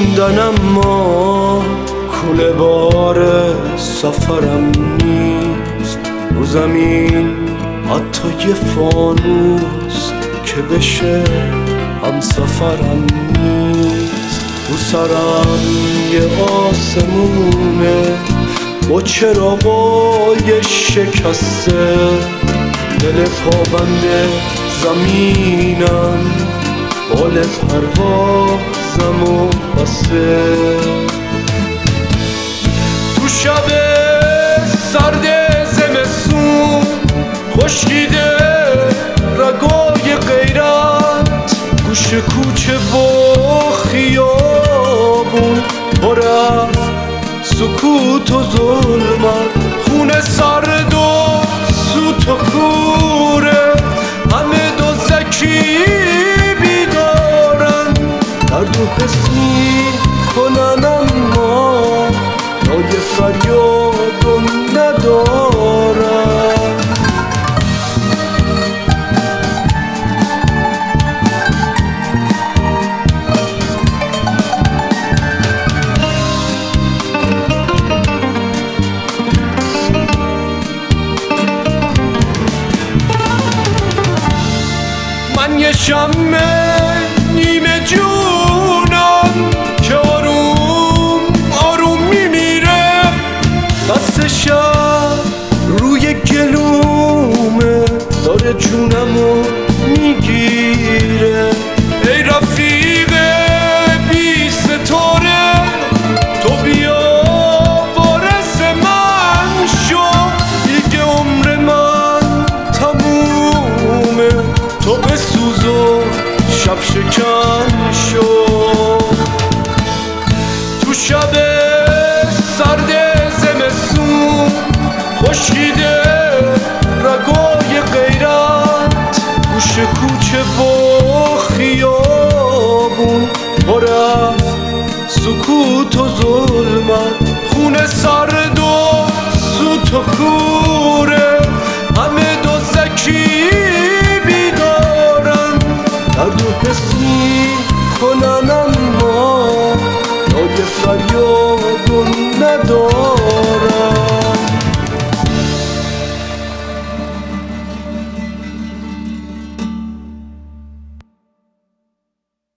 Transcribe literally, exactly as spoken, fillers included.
موندن اما کوله بار سفرم نیست رو زمین، حتی یه فانوس که بشه هم سفرم نیست. رو سرم یه آسمونه با چراغای شکسته، دل پابند زمینم بال پروازم و بسته. تو شب سرد زمستون خشکیده رگای غیرت، گوش کوچه و خیابون پر از سکوت و ظلمت، خونه سرد و سوت و کوره، همه دزدکی بیدارن، درد و حس میکنن اما رای فریاد ندارن. من یه شمه نیمه جونم که آروم آروم میمیره، دست شب روی گلومه داره جونمو میگیره. ای رفیق بی ستاره تو بیا وارث من شو، دیگه عمر من تمومه، تو بسوز و شب شکن شو. تو شب سرد زمستون خشکیده رگای غیرت، گوش کوچه و خیابون پر از سکوت و ظلمت، خونه سرد و سوت و کوره، همه دزدکی بیدارن، درد و حس میکنن اما یاد فریاد